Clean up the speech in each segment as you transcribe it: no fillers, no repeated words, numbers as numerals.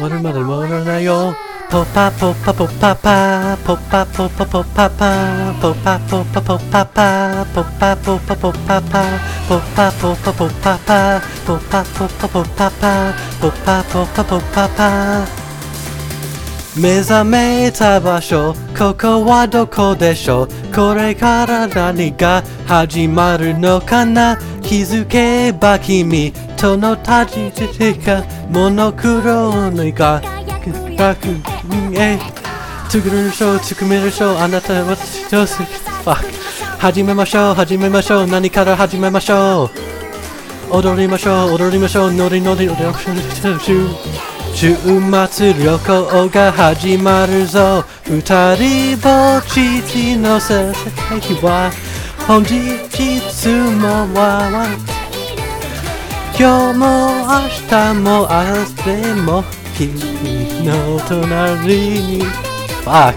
まるまる戻らないよ。ポッパポッパポッパパポッパポッパポッパパポッパポッパポッパパポッパポッパポッパパポッパポッパポッパパポッパポッパポッパパポッパポッパポッパパ。目覚めた場所、ここはどこでしょう。これから何が始まるのかな。気づけば君との立ち位置がモノクロのが作るでしょう、作るでしょう。あなたは私と始めましょう、始めましょう。何から始めましょう。踊りましょう、踊りましょう。ノリノリ踊りましょう。週末旅行が始まるぞ。二人ぼっちの世界は本日もわ今日も明日も明日も君の隣にFuck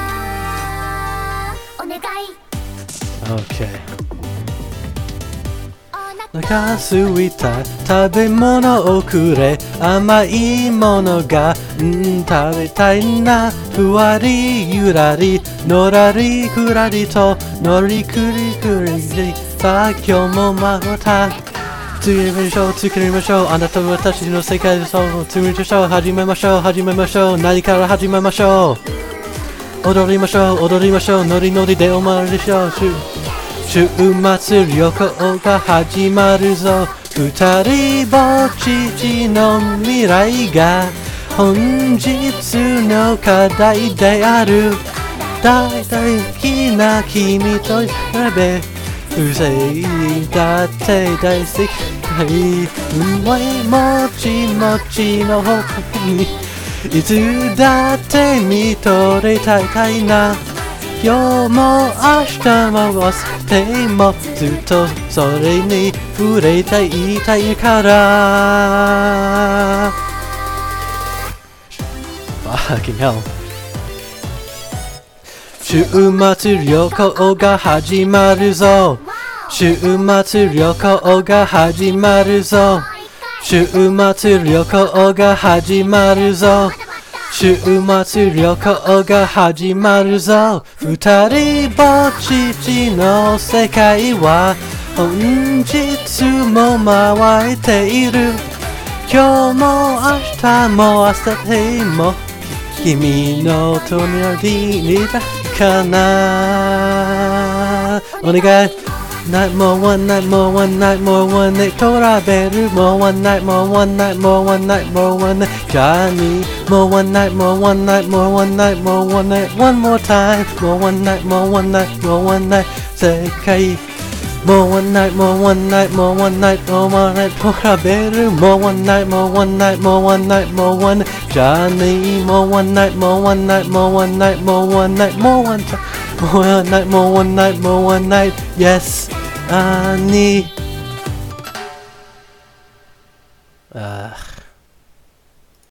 Okayお腹すいた食べ物をくれ甘いものが食べたいなふわりゆらりのらりくらりとのりくりくりさあ今日もまた作りましょう作りましょうあなたは私の世界です作りましょう始めましょう始めましょう何から始めましょう踊りましょう踊りましょうノリノリでおまりしょう週末旅行が始まるぞ二人ぼっちの未来が本日の課題である大好きな君と比べ不正だって大好きもちもちの方にいつだって見とれたいな今日も明日も忘れてもずっとそれに触れたいからFucking hell週末旅行が始まるぞ週末旅行が始まるぞ週末旅行が始まるぞ週末旅行が始まるぞ二人ぼっちの世界は本日も回っている今日も明日も明後日も君の隣にいたかなお願いNight more one night more one night more one night トラベル more one night more one night more one night more one night Johnny more one night more one night more one night more one night one more time more one night more one night more one night 世界 more one night more one night more one night more one night トラベル more one night more one night more one night more one night Johnny more one night more one night more one night more one night more one time more one night more one night more one night yes Ani